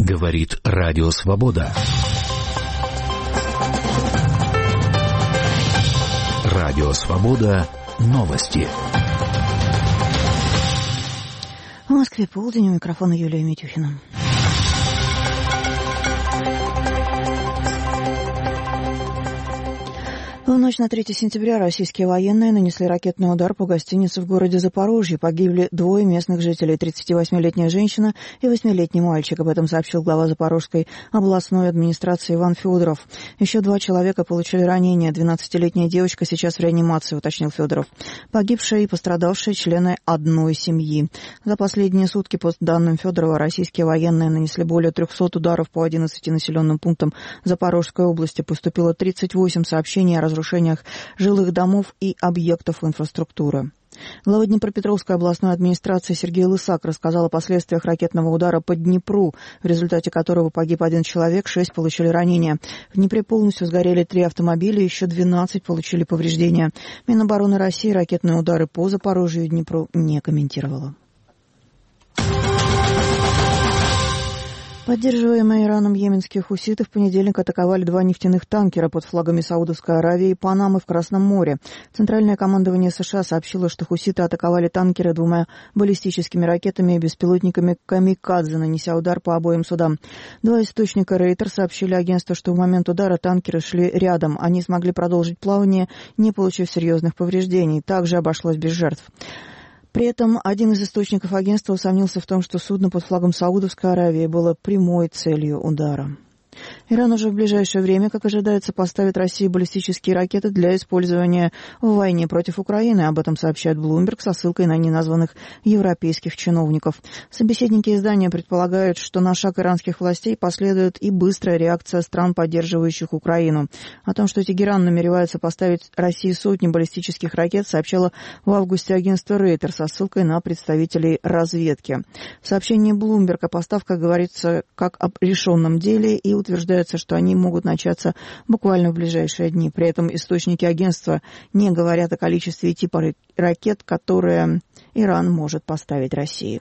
Говорит Радио Свобода. Радио Свобода. Новости. В Москве полдень, у микрофона Юлия Митюхина. В ночь на 3 сентября российские военные нанесли ракетный удар по гостинице в городе Запорожье. Погибли 2 местных жителей, 38-летняя женщина и 8-летний мальчик. Об этом сообщил глава Запорожской областной администрации Иван Федоров. Еще 2 человека получили ранения. 12-летняя девочка сейчас в реанимации, уточнил Федоров. Погибшие и пострадавшие члены одной семьи. За последние сутки, по данным Федорова, российские военные нанесли более 300 ударов по 11 населенным пунктам Запорожской области. Поступило 38 сообщений о разрушениях жилых домов и объектов инфраструктуры. Глава Днепропетровской областной администрации Сергей Лысак рассказал о последствиях ракетного удара по Днепру, в результате которого погиб 1 человек, 6 получили ранения. В Днепре полностью сгорели 3 автомобиля, еще 12 получили повреждения. Минобороны России ракетные удары по Запорожью и Днепру не комментировала. Поддерживаемые Ираном йеменские хуситы в понедельник атаковали 2 нефтяных танкера под флагами Саудовской Аравии и Панамы в Красном море. Центральное командование США сообщило, что хуситы атаковали танкеры 2 баллистическими ракетами и беспилотниками «Камикадзе», нанеся удар по обоим судам. 2 источника Рейтер сообщили агентству, что в момент удара танкеры шли рядом. Они смогли продолжить плавание, не получив серьезных повреждений. Также обошлось без жертв. При этом один из источников агентства усомнился в том, что судно под флагом Саудовской Аравии было прямой целью удара. Иран уже в ближайшее время, как ожидается, поставит России баллистические ракеты для использования в войне против Украины. Об этом сообщает Bloomberg со ссылкой на неназванных европейских чиновников. Собеседники издания предполагают, что на шаг иранских властей последует и быстрая реакция стран, поддерживающих Украину. О том, что Тегеран намеревается поставить России сотни баллистических ракет, сообщало в августе агентство Рейтер со ссылкой на представителей разведки. В сообщении Bloomberg о поставках говорится как о решенном деле и утверждается, что они могут начаться буквально в ближайшие дни. При этом источники агентства не говорят о количестве и типа ракет, которые Иран может поставить России.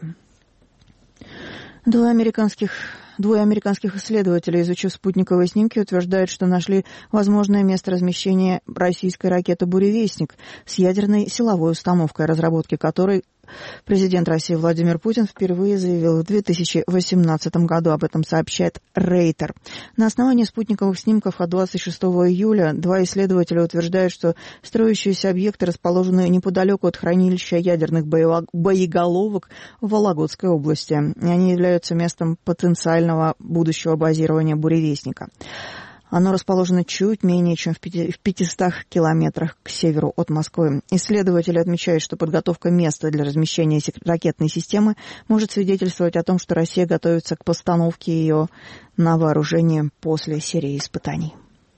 Двое американских исследователей, изучив спутниковые снимки, утверждают, что нашли возможное место размещения российской ракеты «Буревестник» с ядерной силовой установкой, о разработке которой президент России Владимир Путин впервые заявил в 2018 году. Об этом сообщает Рейтер. На основании спутниковых снимков от 26 июля 2 исследователя утверждают, что строящиеся объекты расположены неподалеку от хранилища ядерных боеголовок в Вологодской области. Они являются местом потенциального будущего базирования «Буревестника». Оно расположено чуть менее чем в 500 километрах к северу от Москвы. Исследователи отмечают, что подготовка места для размещения ракетной системы может свидетельствовать о том, что Россия готовится к постановке ее на вооружение после серии испытаний.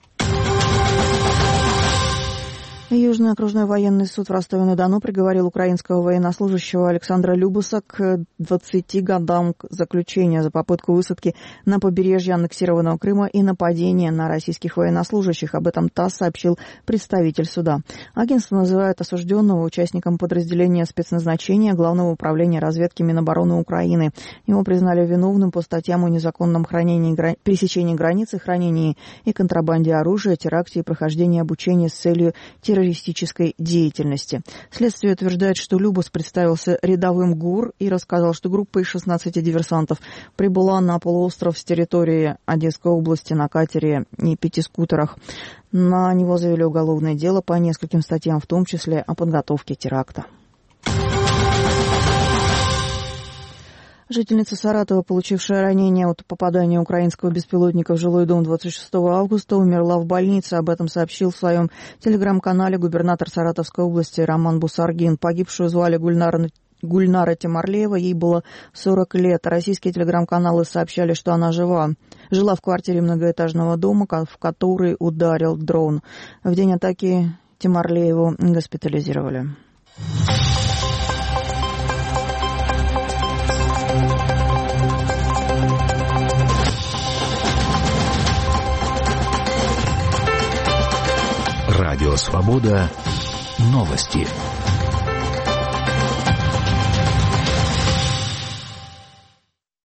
Южный окружной военный суд в Ростове-на-Дону приговорил украинского военнослужащего Александра Любуса к 20 годам заключения за попытку высадки на побережье аннексированного Крыма и нападение на российских военнослужащих. Об этом ТАСС сообщил представитель суда. Агентство называет осужденного участником подразделения спецназначения Главного управления разведки Минобороны Украины. Его признали виновным по статьям о незаконном пересечении границы, хранении и контрабанде оружия, теракте и прохождении обучения с целью террористической деятельности. Следствие утверждает, что Любус представился рядовым ГУР и рассказал, что группа из 16 диверсантов прибыла на полуостров с территории Одесской области на катере и 5 скутерах. На него завели уголовное дело по нескольким статьям, в том числе о подготовке теракта. Жительница Саратова, получившая ранение от попадания украинского беспилотника в жилой дом 26 августа, умерла в больнице. Об этом сообщил в своем телеграм-канале губернатор Саратовской области Роман Бусаргин. Погибшую звали Гульнара Тимарлеева, ей было 40 лет. Российские телеграм-каналы сообщали, что она жила в квартире многоэтажного дома, в который ударил дрон. В день атаки Тимарлееву госпитализировали. Радио Свобода. Новости.